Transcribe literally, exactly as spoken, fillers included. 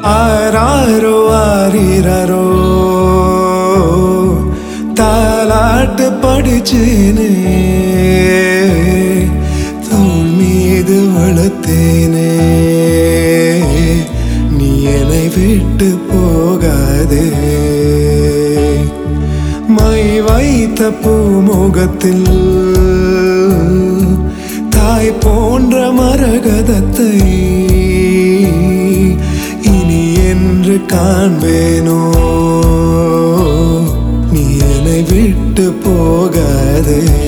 ஆராரோ ஆரிரரோ தாலாட்டு படிச்சேனே தோள் மீது வளர்த்தேனே நீ என்னை விட்டு போகாதே மை வைத்த பூமுகத்தில் தாய் போன்ற மரகதத்தை இனி என்று காண்பேனோ நீ என்னை விட்டு போகாதே.